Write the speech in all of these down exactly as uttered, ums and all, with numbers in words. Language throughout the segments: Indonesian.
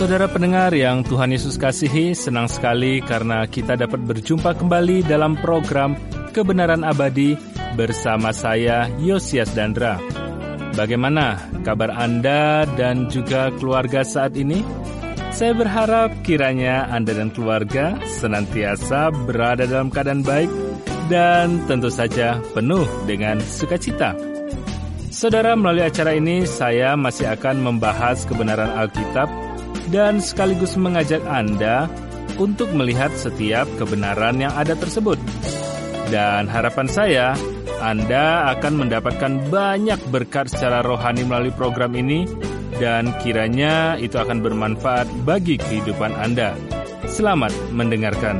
Saudara pendengar yang Tuhan Yesus kasihi, senang sekali karena kita dapat berjumpa kembali dalam program Kebenaran Abadi bersama saya, Yosias Dandra. Bagaimana kabar Anda dan juga keluarga saat ini? Saya berharap kiranya Anda dan keluarga senantiasa berada dalam keadaan baik dan tentu saja penuh dengan sukacita. Saudara, melalui acara ini saya masih akan membahas kebenaran Alkitab dan sekaligus mengajak Anda untuk melihat setiap kebenaran yang ada tersebut. Dan harapan saya, Anda akan mendapatkan banyak berkat secara rohani melalui program ini, dan kiranya itu akan bermanfaat bagi kehidupan Anda. Selamat mendengarkan.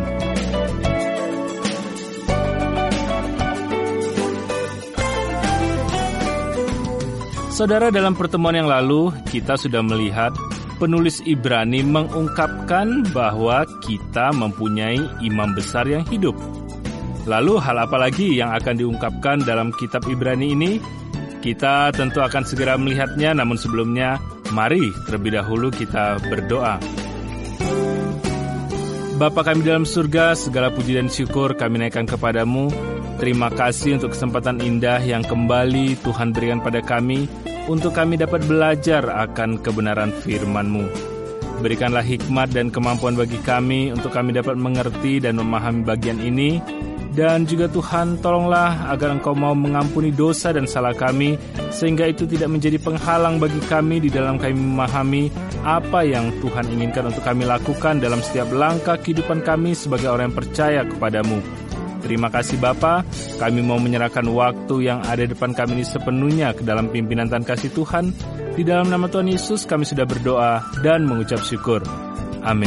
Saudara, dalam pertemuan yang lalu, kita sudah melihat penulis Ibrani mengungkapkan bahwa kita mempunyai imam besar yang hidup. Lalu hal apa lagi yang akan diungkapkan dalam kitab Ibrani ini? Kita tentu akan segera melihatnya, namun sebelumnya mari terlebih dahulu kita berdoa. Bapa kami dalam surga, segala puji dan syukur kami naikkan kepadamu. Terima kasih untuk kesempatan indah yang kembali Tuhan berikan pada kami, untuk kami dapat belajar akan kebenaran firman-Mu. Berikanlah hikmat dan kemampuan bagi kami untuk kami dapat mengerti dan memahami bagian ini. Dan juga Tuhan, tolonglah agar Engkau mau mengampuni dosa dan salah kami, sehingga itu tidak menjadi penghalang bagi kami di dalam kami memahami apa yang Tuhan inginkan untuk kami lakukan dalam setiap langkah kehidupan kami sebagai orang yang percaya kepadamu. Terima kasih Bapa, kami mau menyerahkan waktu yang ada di depan kami ini sepenuhnya ke dalam pimpinan dan kasih Tuhan. Di dalam nama Tuhan Yesus kami sudah berdoa dan mengucap syukur. Amin.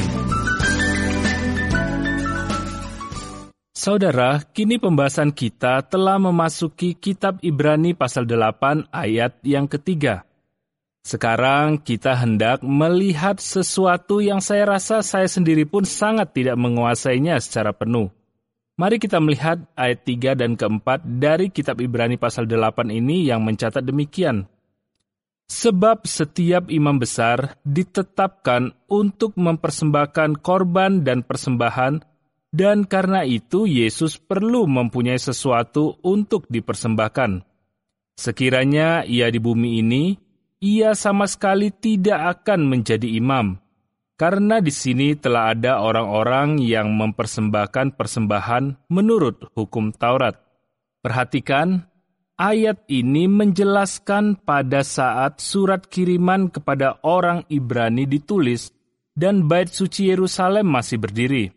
Saudara, kini pembahasan kita telah memasuki kitab Ibrani pasal delapan ayat yang ketiga. Sekarang kita hendak melihat sesuatu yang saya rasa saya sendiri pun sangat tidak menguasainya secara penuh. Mari kita melihat ayat tiga dan keempat dari kitab Ibrani pasal delapan ini yang mencatat demikian. Sebab setiap imam besar ditetapkan untuk mempersembahkan korban dan persembahan, dan karena itu Yesus perlu mempunyai sesuatu untuk dipersembahkan. Sekiranya ia di bumi ini, ia sama sekali tidak akan menjadi imam. Karena di sini telah ada orang-orang yang mempersembahkan persembahan menurut hukum Taurat. Perhatikan, ayat ini menjelaskan pada saat surat kiriman kepada orang Ibrani ditulis dan bait suci Yerusalem masih berdiri.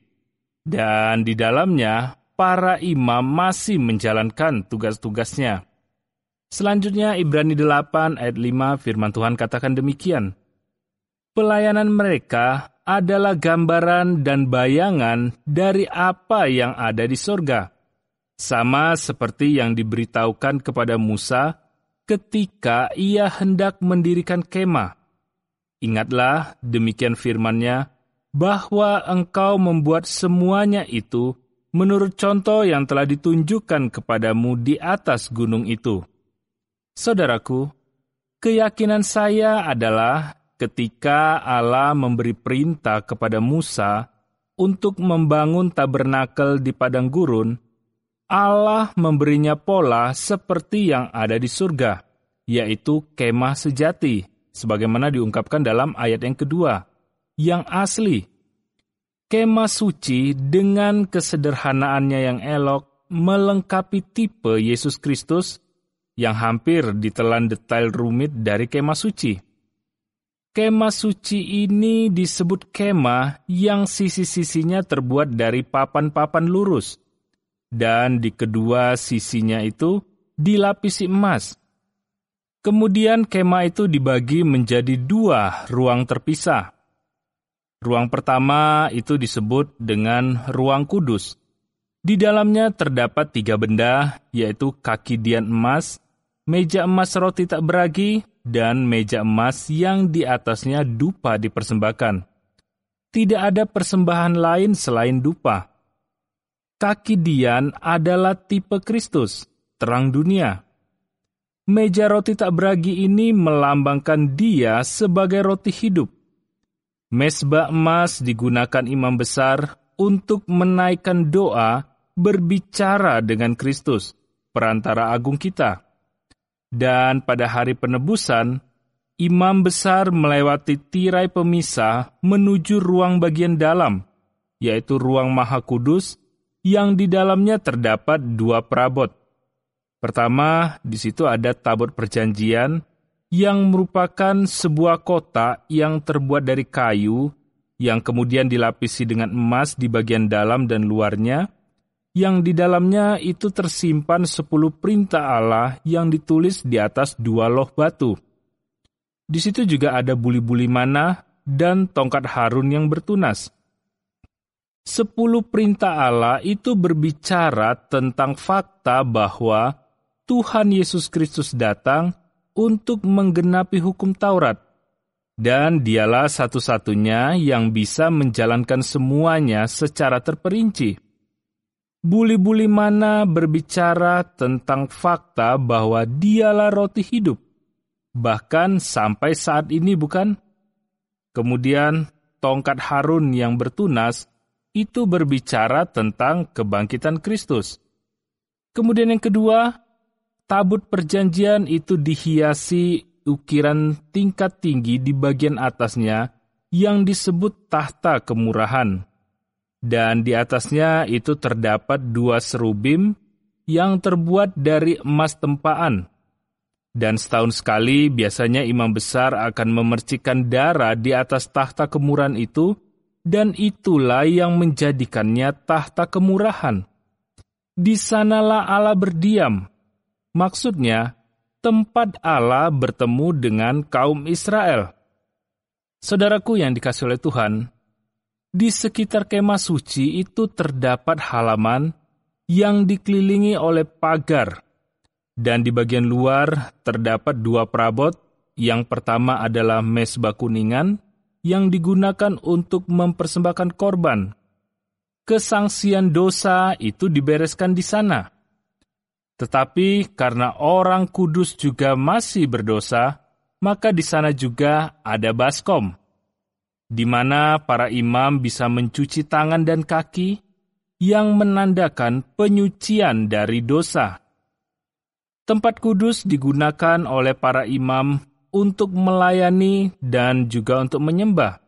Dan di dalamnya, para imam masih menjalankan tugas-tugasnya. Selanjutnya, Ibrani delapan ayat lima firman Tuhan katakan demikian. Pelayanan mereka adalah gambaran dan bayangan dari apa yang ada di sorga, sama seperti yang diberitahukan kepada Musa ketika ia hendak mendirikan kemah. Ingatlah, demikian firman-Nya, bahwa engkau membuat semuanya itu menurut contoh yang telah ditunjukkan kepadamu di atas gunung itu. Saudaraku, keyakinan saya adalah ketika Allah memberi perintah kepada Musa untuk membangun tabernakel di padang gurun, Allah memberinya pola seperti yang ada di surga, yaitu kemah sejati, sebagaimana diungkapkan dalam ayat yang kedua, yang asli. Kemah suci dengan kesederhanaannya yang elok melengkapi tipe Yesus Kristus yang hampir ditelan detail rumit dari kemah suci. Kemah suci ini disebut kemah yang sisi-sisinya terbuat dari papan-papan lurus, dan di kedua sisinya itu dilapisi emas. Kemudian kemah itu dibagi menjadi dua ruang terpisah. Ruang pertama itu disebut dengan ruang kudus. Di dalamnya terdapat tiga benda, yaitu kaki dian emas, meja emas roti tak beragi, dan meja emas yang di atasnya dupa dipersembahkan. Tidak ada persembahan lain selain dupa. Kaki dian adalah tipe Kristus, terang dunia. Meja roti tak beragi ini melambangkan Dia sebagai roti hidup. Mezbah emas digunakan imam besar untuk menaikkan doa berbicara dengan Kristus, perantara agung kita. Dan pada hari penebusan, imam besar melewati tirai pemisah menuju ruang bagian dalam, yaitu ruang Maha Kudus, yang di dalamnya terdapat dua perabot. Pertama, di situ ada tabut perjanjian, yang merupakan sebuah kotak yang terbuat dari kayu, yang kemudian dilapisi dengan emas di bagian dalam dan luarnya, yang di dalamnya itu tersimpan sepuluh perintah Allah yang ditulis di atas dua loh batu. Di situ juga ada buli-buli manah dan tongkat Harun yang bertunas. Sepuluh perintah Allah itu berbicara tentang fakta bahwa Tuhan Yesus Kristus datang untuk menggenapi hukum Taurat, dan dialah satu-satunya yang bisa menjalankan semuanya secara terperinci. Buli-buli mana berbicara tentang fakta bahwa dialah roti hidup, bahkan sampai saat ini, bukan? Kemudian tongkat Harun yang bertunas itu berbicara tentang kebangkitan Kristus. Kemudian yang kedua, tabut perjanjian itu dihiasi ukiran tingkat tinggi di bagian atasnya yang disebut tahta kemurahan. Dan di atasnya itu terdapat dua serubim yang terbuat dari emas tempaan. Dan setahun sekali biasanya imam besar akan memercikkan darah di atas tahta kemurahan itu, dan itulah yang menjadikannya tahta kemurahan. Di sanalah Allah berdiam. Maksudnya, tempat Allah bertemu dengan kaum Israel. Saudaraku yang dikasihi oleh Tuhan, di sekitar kemah suci itu terdapat halaman yang dikelilingi oleh pagar, dan di bagian luar terdapat dua perabot. Yang pertama adalah mezbah kuningan yang digunakan untuk mempersembahkan korban. Kesangsian dosa itu dibereskan di sana. Tetapi karena orang kudus juga masih berdosa, maka di sana juga ada baskom, di mana para imam bisa mencuci tangan dan kaki yang menandakan penyucian dari dosa. Tempat kudus digunakan oleh para imam untuk melayani dan juga untuk menyembah.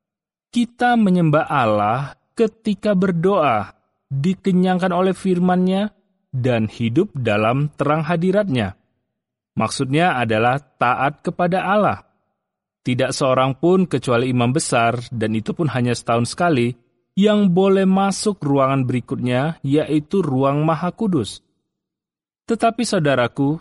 Kita menyembah Allah ketika berdoa, dikenyangkan oleh firman-Nya, dan hidup dalam terang hadirat-Nya. Maksudnya adalah taat kepada Allah. Tidak seorang pun kecuali imam besar, dan itu pun hanya setahun sekali, yang boleh masuk ruangan berikutnya, yaitu ruang Maha Kudus. Tetapi saudaraku,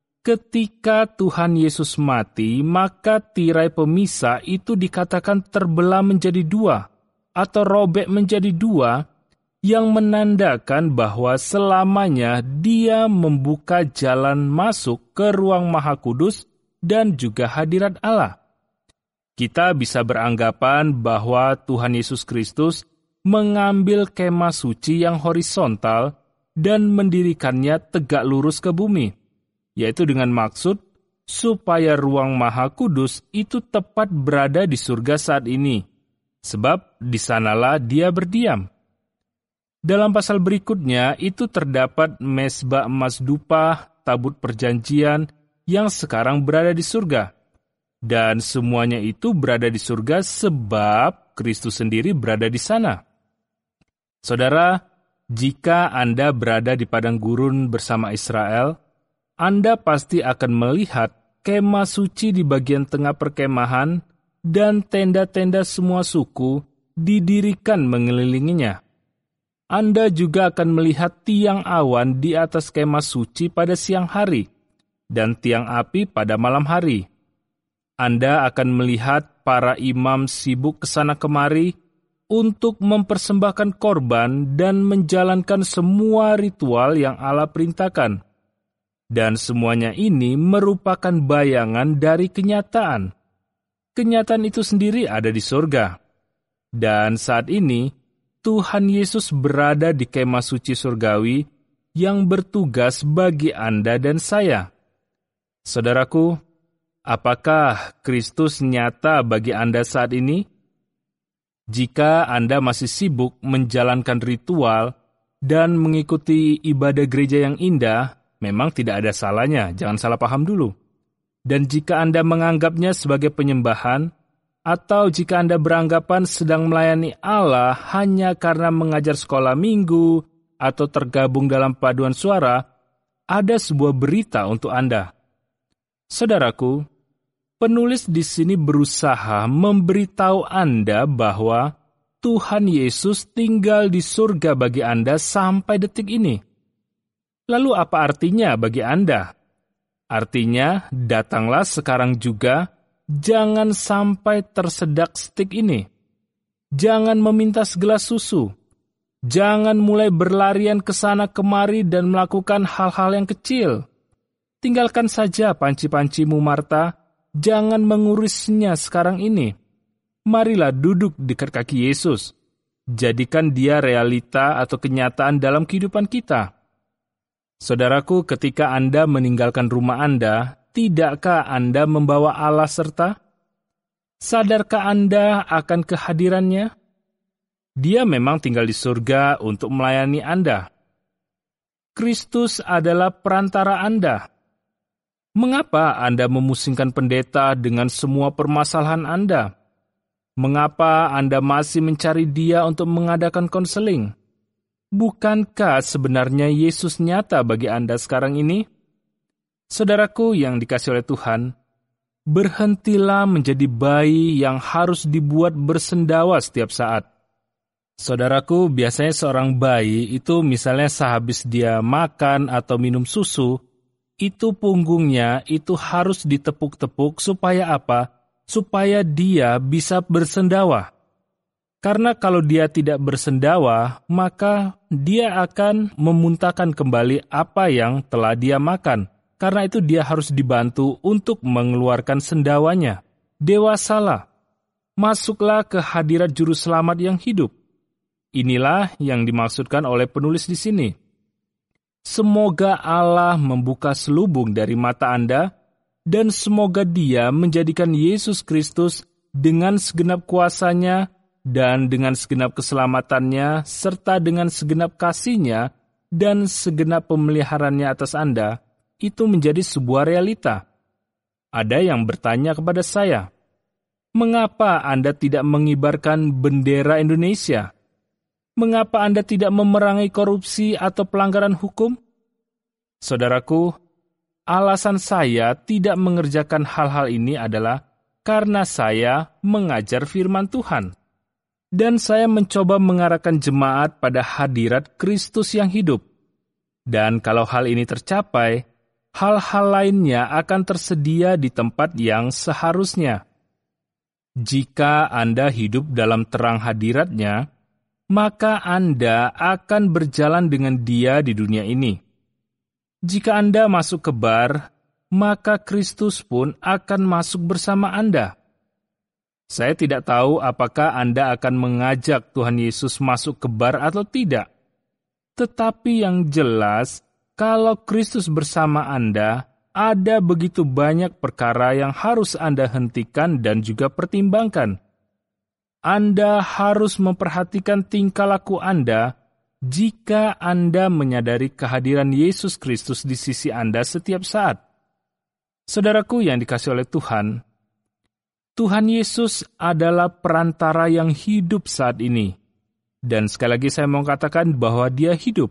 ketika Tuhan Yesus mati, maka tirai pemisah itu dikatakan terbelah menjadi dua, atau robek menjadi dua, yang menandakan bahwa selamanya Dia membuka jalan masuk ke ruang Maha Kudus dan juga hadirat Allah. Kita bisa beranggapan bahwa Tuhan Yesus Kristus mengambil kemah suci yang horizontal dan mendirikannya tegak lurus ke bumi, yaitu dengan maksud supaya ruang Maha Kudus itu tepat berada di surga saat ini, sebab di sanalah Dia berdiam. Dalam pasal berikutnya itu terdapat mezbah emas dupa, tabut perjanjian yang sekarang berada di surga. Dan semuanya itu berada di surga sebab Kristus sendiri berada di sana. Saudara, jika Anda berada di padang gurun bersama Israel, Anda pasti akan melihat kemah suci di bagian tengah perkemahan dan tenda-tenda semua suku didirikan mengelilinginya. Anda juga akan melihat tiang awan di atas kemah suci pada siang hari, dan tiang api pada malam hari. Anda akan melihat para imam sibuk kesana kemari untuk mempersembahkan korban dan menjalankan semua ritual yang Allah perintahkan. Dan semuanya ini merupakan bayangan dari kenyataan. Kenyataan itu sendiri ada di surga. Dan saat ini, Tuhan Yesus berada di kemah suci surgawi yang bertugas bagi Anda dan saya. Saudaraku, apakah Kristus nyata bagi Anda saat ini? Jika Anda masih sibuk menjalankan ritual dan mengikuti ibadah gereja yang indah, memang tidak ada salahnya, jangan salah paham dulu. Dan jika Anda menganggapnya sebagai penyembahan, atau jika Anda beranggapan sedang melayani Allah hanya karena mengajar sekolah minggu atau tergabung dalam paduan suara, ada sebuah berita untuk Anda. Saudaraku, penulis di sini berusaha memberitahu Anda bahwa Tuhan Yesus tinggal di surga bagi Anda sampai detik ini. Lalu apa artinya bagi Anda? Artinya, datanglah sekarang juga, jangan sampai tersedak stik ini. Jangan meminta segelas susu. Jangan mulai berlarian ke sana kemari dan melakukan hal-hal yang kecil. Tinggalkan saja panci-pancimu, Marta. Jangan mengurusnya sekarang ini. Marilah duduk dekat kaki Yesus. Jadikan dia realita atau kenyataan dalam kehidupan kita. Saudaraku, ketika Anda meninggalkan rumah Anda, tidakkah Anda membawa Allah serta? Sadarkah Anda akan kehadirannya? Dia memang tinggal di surga untuk melayani Anda. Kristus adalah perantara Anda. Mengapa Anda memusingkan pendeta dengan semua permasalahan Anda? Mengapa Anda masih mencari dia untuk mengadakan konseling? Bukankah sebenarnya Yesus nyata bagi Anda sekarang ini? Saudaraku yang dikasihi oleh Tuhan, berhentilah menjadi bayi yang harus dibuat bersendawa setiap saat. Saudaraku, biasanya seorang bayi itu misalnya sehabis dia makan atau minum susu, itu punggungnya itu harus ditepuk-tepuk supaya apa? Supaya dia bisa bersendawa. Karena kalau dia tidak bersendawa, maka dia akan memuntahkan kembali apa yang telah dia makan. Karena itu dia harus dibantu untuk mengeluarkan sendawanya. Dewasalah, masuklah ke hadirat Juru Selamat yang hidup. Inilah yang dimaksudkan oleh penulis di sini. Semoga Allah membuka selubung dari mata Anda, dan semoga Dia menjadikan Yesus Kristus dengan segenap kuasanya dan dengan segenap keselamatannya, serta dengan segenap kasih-Nya dan segenap pemeliharaannya atas Anda, itu menjadi sebuah realita. Ada yang bertanya kepada saya, mengapa Anda tidak mengibarkan bendera Indonesia? Mengapa Anda tidak memerangi korupsi atau pelanggaran hukum? Saudaraku, alasan saya tidak mengerjakan hal-hal ini adalah karena saya mengajar firman Tuhan. Dan saya mencoba mengarahkan jemaat pada hadirat Kristus yang hidup. Dan kalau hal ini tercapai, hal-hal lainnya akan tersedia di tempat yang seharusnya. Jika Anda hidup dalam terang hadiratnya, maka Anda akan berjalan dengan Dia di dunia ini. Jika Anda masuk ke bar, maka Kristus pun akan masuk bersama Anda. Saya tidak tahu apakah Anda akan mengajak Tuhan Yesus masuk ke bar atau tidak. Tetapi yang jelas, kalau Kristus bersama Anda, ada begitu banyak perkara yang harus Anda hentikan dan juga pertimbangkan. Anda harus memperhatikan tingkah laku Anda jika Anda menyadari kehadiran Yesus Kristus di sisi Anda setiap saat. Saudaraku yang dikasihi oleh Tuhan, Tuhan Yesus adalah perantara yang hidup saat ini. Dan sekali lagi saya mau katakan bahwa Dia hidup.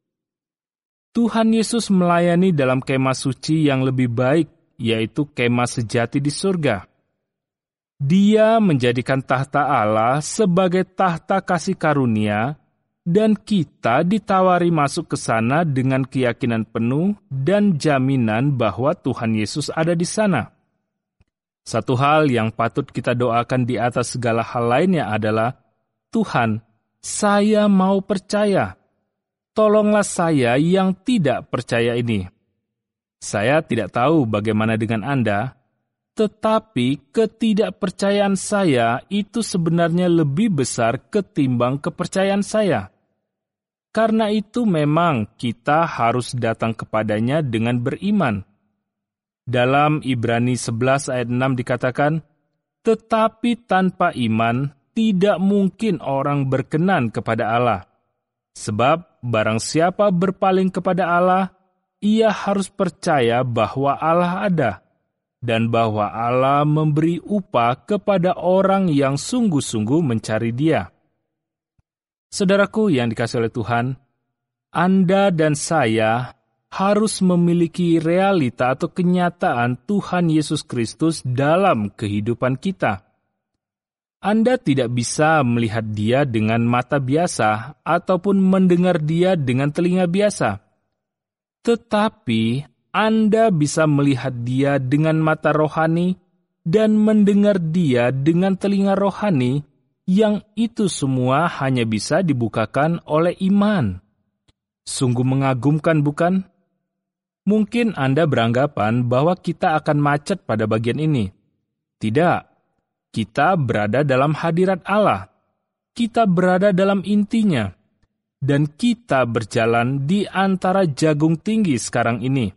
Tuhan Yesus melayani dalam kemah suci yang lebih baik, yaitu kemah sejati di surga. Dia menjadikan tahta Allah sebagai tahta kasih karunia, dan kita ditawari masuk ke sana dengan keyakinan penuh dan jaminan bahwa Tuhan Yesus ada di sana. Satu hal yang patut kita doakan di atas segala hal lainnya adalah, Tuhan, saya mau percaya. Tolonglah saya yang tidak percaya ini. Saya tidak tahu bagaimana dengan Anda, tetapi ketidakpercayaan saya itu sebenarnya lebih besar ketimbang kepercayaan saya. Karena itu memang kita harus datang kepadanya dengan beriman. Dalam Ibrani sebelas ayat enam dikatakan, tetapi tanpa iman tidak mungkin orang berkenan kepada Allah. Sebab barang siapa berpaling kepada Allah, ia harus percaya bahwa Allah ada, dan bahwa Allah memberi upah kepada orang yang sungguh-sungguh mencari Dia. Saudaraku yang dikasihi oleh Tuhan, Anda dan saya harus memiliki realita atau kenyataan Tuhan Yesus Kristus dalam kehidupan kita. Anda tidak bisa melihat Dia dengan mata biasa ataupun mendengar Dia dengan telinga biasa. Tetapi Anda bisa melihat Dia dengan mata rohani dan mendengar Dia dengan telinga rohani, yang itu semua hanya bisa dibukakan oleh iman. Sungguh mengagumkan, bukan? Mungkin Anda beranggapan bahwa kita akan macet pada bagian ini. Tidak, kita berada dalam hadirat Allah. Kita berada dalam intinya. Dan kita berjalan di antara jagung tinggi sekarang ini.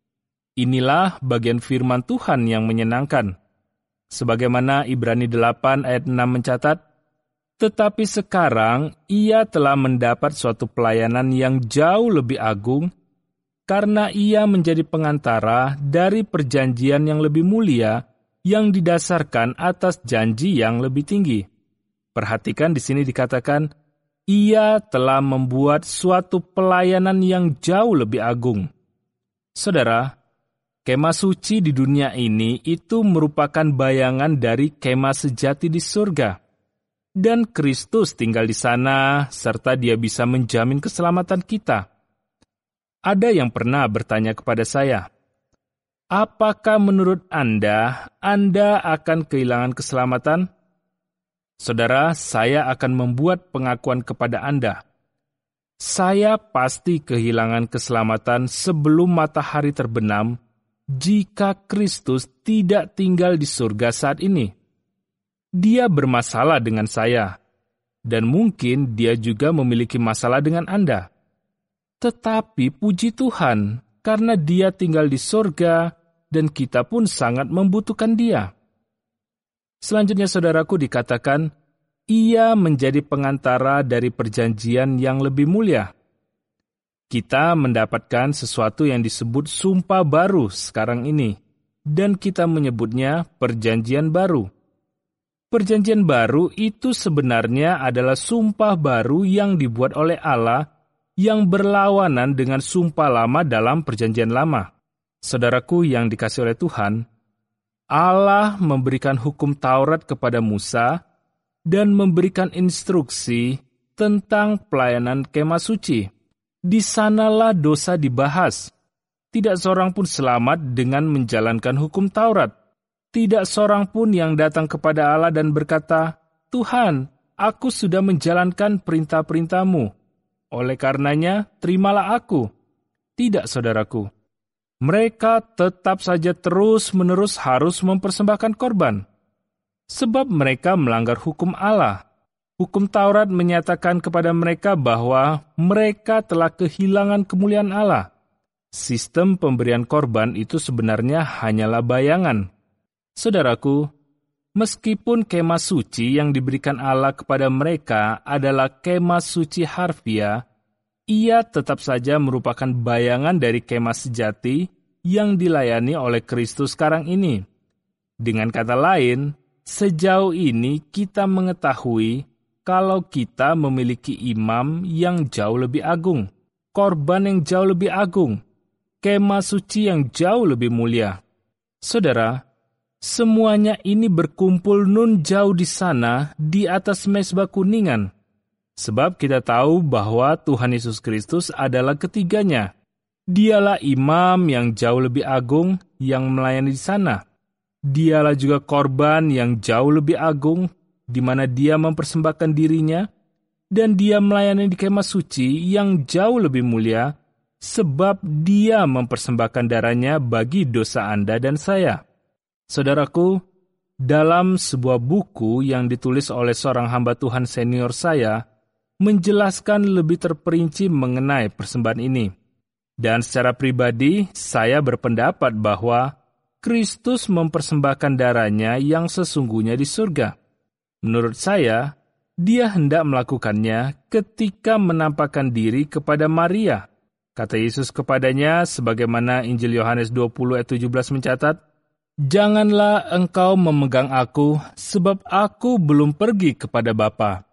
Inilah bagian firman Tuhan yang menyenangkan. Sebagaimana Ibrani delapan ayat enam mencatat, tetapi sekarang ia telah mendapat suatu pelayanan yang jauh lebih agung, karena ia menjadi pengantara dari perjanjian yang lebih mulia yang didasarkan atas janji yang lebih tinggi. Perhatikan di sini dikatakan, ia telah membuat suatu pelayanan yang jauh lebih agung. Saudara, kemah suci di dunia ini itu merupakan bayangan dari kemah sejati di surga. Dan Kristus tinggal di sana, serta Dia bisa menjamin keselamatan kita. Ada yang pernah bertanya kepada saya, apakah menurut Anda, Anda akan kehilangan keselamatan? Saudara, saya akan membuat pengakuan kepada Anda. Saya pasti kehilangan keselamatan sebelum matahari terbenam jika Kristus tidak tinggal di surga saat ini. Dia bermasalah dengan saya, dan mungkin dia juga memiliki masalah dengan Anda. Tetapi puji Tuhan, karena Dia tinggal di surga, dan kita pun sangat membutuhkan Dia. Selanjutnya saudaraku dikatakan, ia menjadi pengantara dari perjanjian yang lebih mulia. Kita mendapatkan sesuatu yang disebut sumpah baru sekarang ini, dan kita menyebutnya perjanjian baru. Perjanjian baru itu sebenarnya adalah sumpah baru yang dibuat oleh Allah yang berlawanan dengan sumpah lama dalam perjanjian lama. Saudaraku yang dikasihi oleh Tuhan, Allah memberikan hukum Taurat kepada Musa dan memberikan instruksi tentang pelayanan kemah suci. Di sanalah dosa dibahas. Tidak seorang pun selamat dengan menjalankan hukum Taurat. Tidak seorang pun yang datang kepada Allah dan berkata, Tuhan, aku sudah menjalankan perintah-perintah-Mu. Oleh karenanya, terimalah aku. Tidak, saudaraku. Mereka tetap saja terus-menerus harus mempersembahkan korban. Sebab mereka melanggar hukum Allah. Hukum Taurat menyatakan kepada mereka bahwa mereka telah kehilangan kemuliaan Allah. Sistem pemberian korban itu sebenarnya hanyalah bayangan. Saudaraku, meskipun kemah suci yang diberikan Allah kepada mereka adalah kemah suci harfiah, ia tetap saja merupakan bayangan dari kemah sejati yang dilayani oleh Kristus sekarang ini. Dengan kata lain, sejauh ini kita mengetahui kalau kita memiliki imam yang jauh lebih agung, korban yang jauh lebih agung, kemah suci yang jauh lebih mulia. Saudara, semuanya ini berkumpul nun jauh di sana di atas mezbah kuningan. Sebab kita tahu bahwa Tuhan Yesus Kristus adalah ketiganya. Dialah imam yang jauh lebih agung yang melayani di sana. Dialah juga korban yang jauh lebih agung, di mana Dia mempersembahkan dirinya, dan Dia melayani di kemah suci yang jauh lebih mulia, sebab Dia mempersembahkan darahnya bagi dosa Anda dan saya. Saudaraku, dalam sebuah buku yang ditulis oleh seorang hamba Tuhan senior saya, menjelaskan lebih terperinci mengenai persembahan ini. Dan secara pribadi, saya berpendapat bahwa Kristus mempersembahkan darahnya yang sesungguhnya di surga. Menurut saya, dia hendak melakukannya ketika menampakkan diri kepada Maria. Kata Yesus kepadanya, sebagaimana Injil Yohanes dua puluh ayat tujuh belas mencatat, "Janganlah engkau memegang aku, sebab aku belum pergi kepada Bapa.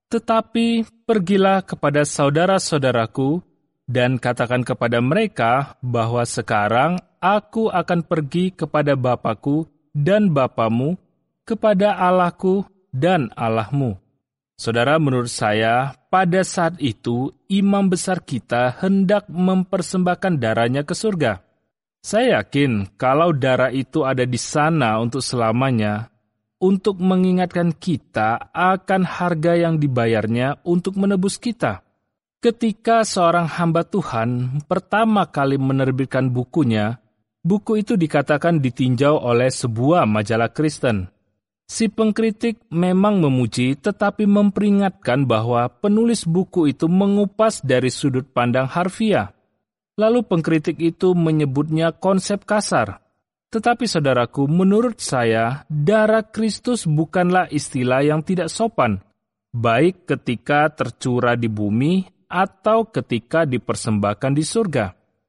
Tetapi pergilah kepada saudara-saudaraku, dan katakan kepada mereka bahwa sekarang aku akan pergi kepada Bapakku dan Bapamu, kepada Allahku dan Allahmu." Saudara, menurut saya, pada saat itu, imam besar kita hendak mempersembahkan darahnya ke surga. Saya yakin kalau darah itu ada di sana untuk selamanya, untuk mengingatkan kita akan harga yang dibayarnya untuk menebus kita. Ketika seorang hamba Tuhan pertama kali menerbitkan bukunya, buku itu dikatakan ditinjau oleh sebuah majalah Kristen. Si pengkritik memang memuji tetapi memperingatkan bahwa penulis buku itu mengupas dari sudut pandang harfiah. Lalu pengkritik itu menyebutnya konsep kasar. Tetapi saudaraku, menurut saya, darah Kristus bukanlah istilah yang tidak sopan, baik ketika tercurah di bumi atau ketika dipersembahkan di surga.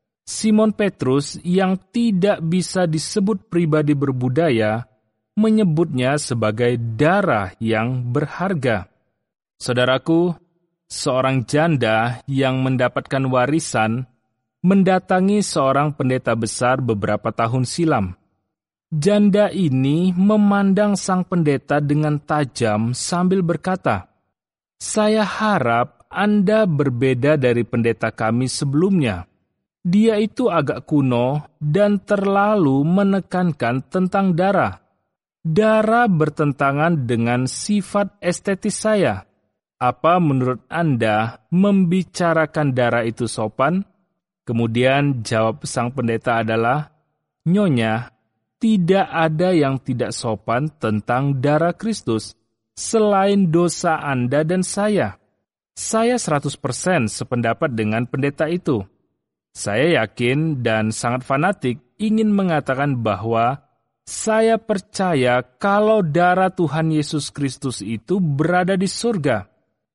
Simon Petrus yang tidak bisa disebut pribadi berbudaya, menyebutnya sebagai darah yang berharga. Saudaraku, seorang janda yang mendapatkan warisan mendatangi seorang pendeta besar beberapa tahun silam. Janda ini memandang sang pendeta dengan tajam sambil berkata, "Saya harap Anda berbeda dari pendeta kami sebelumnya. Dia itu agak kuno dan terlalu menekankan tentang darah. Darah bertentangan dengan sifat estetis saya. Apa menurut Anda membicarakan darah itu sopan?" Kemudian jawab sang pendeta adalah, "Nyonya, tidak ada yang tidak sopan tentang darah Kristus, selain dosa Anda dan saya." Saya seratus persen sependapat dengan pendeta itu. Saya yakin dan sangat fanatik ingin mengatakan bahwa saya percaya kalau darah Tuhan Yesus Kristus itu berada di surga.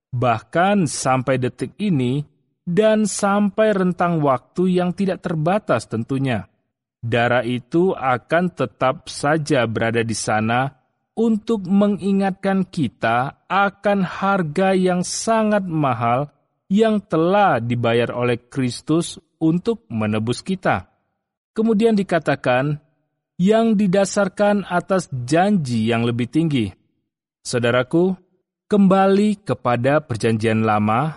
Bahkan sampai detik ini dan sampai rentang waktu yang tidak terbatas tentunya. Darah itu akan tetap saja berada di sana untuk mengingatkan kita akan harga yang sangat mahal yang telah dibayar oleh Kristus untuk menebus kita. Kemudian dikatakan, yang didasarkan atas janji yang lebih tinggi. Saudaraku, kembali kepada Perjanjian Lama,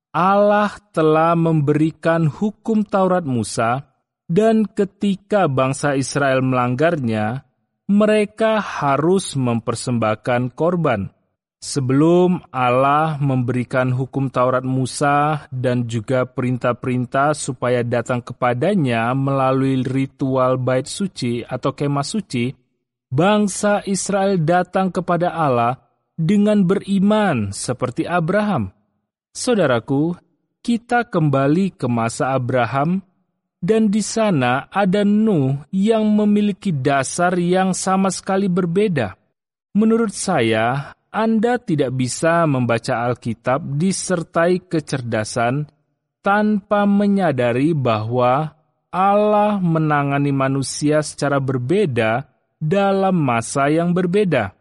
Allah telah memberikan hukum Taurat Musa, dan ketika bangsa Israel melanggarnya, mereka harus mempersembahkan korban. Sebelum Allah memberikan hukum Taurat Musa dan juga perintah-perintah supaya datang kepadanya melalui ritual bait suci atau kemah suci, bangsa Israel datang kepada Allah dengan beriman seperti Abraham. Saudaraku, kita kembali ke masa Abraham, dan di sana ada Nuh yang memiliki dasar yang sama sekali berbeda. Menurut saya, Anda tidak bisa membaca Alkitab disertai kecerdasan tanpa menyadari bahwa Allah menangani manusia secara berbeda dalam masa yang berbeda.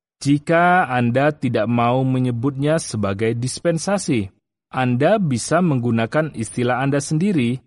Jika Anda tidak mau menyebutnya sebagai dispensasi, Anda bisa menggunakan istilah Anda sendiri,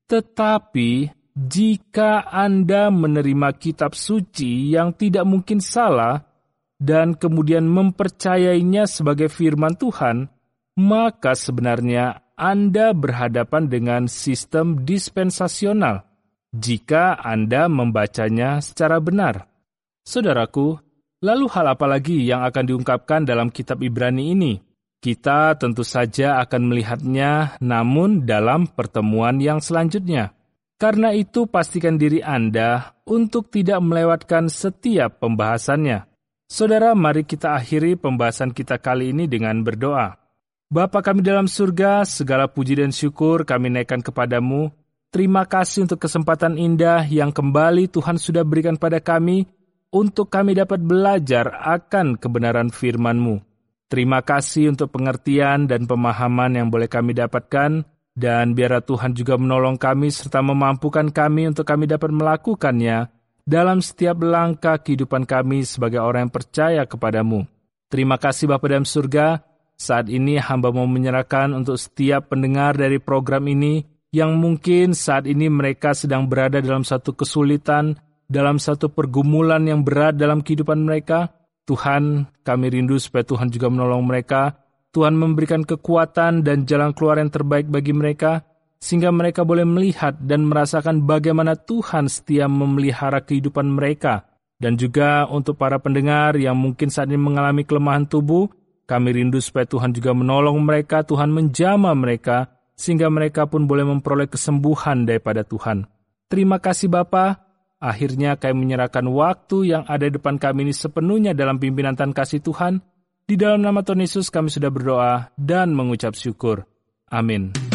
tetapi jika Anda menerima kitab suci yang tidak mungkin salah, dan kemudian mempercayainya sebagai firman Tuhan, maka sebenarnya Anda berhadapan dengan sistem dispensasional jika Anda membacanya secara benar. Saudaraku, lalu hal apa lagi yang akan diungkapkan dalam kitab Ibrani ini? Kita tentu saja akan melihatnya, namun dalam pertemuan yang selanjutnya. Karena itu, pastikan diri Anda untuk tidak melewatkan setiap pembahasannya. Saudara, mari kita akhiri pembahasan kita kali ini dengan berdoa. Bapa kami dalam surga, segala puji dan syukur kami naikkan kepadamu. Terima kasih untuk kesempatan indah yang kembali Tuhan sudah berikan pada kami untuk kami dapat belajar akan kebenaran firman-Mu. Terima kasih untuk pengertian dan pemahaman yang boleh kami dapatkan, dan biarlah Tuhan juga menolong kami serta memampukan kami untuk kami dapat melakukannya dalam setiap langkah kehidupan kami sebagai orang yang percaya kepadamu. Terima kasih Bapa dalam surga, saat ini hamba mau menyerahkan untuk setiap pendengar dari program ini yang mungkin saat ini mereka sedang berada dalam satu kesulitan, dalam satu pergumulan yang berat dalam kehidupan mereka. Tuhan, kami rindu supaya Tuhan juga menolong mereka. Tuhan memberikan kekuatan dan jalan keluar yang terbaik bagi mereka, sehingga mereka boleh melihat dan merasakan bagaimana Tuhan setia memelihara kehidupan mereka. Dan juga untuk para pendengar yang mungkin saat ini mengalami kelemahan tubuh, kami rindu supaya Tuhan juga menolong mereka, Tuhan menjamah mereka, sehingga mereka pun boleh memperoleh kesembuhan daripada Tuhan. Terima kasih Bapa. Akhirnya kami menyerahkan waktu yang ada di depan kami ini sepenuhnya dalam pimpinan dan kasih Tuhan. Di dalam nama Tuhan Yesus kami sudah berdoa dan mengucap syukur. Amin.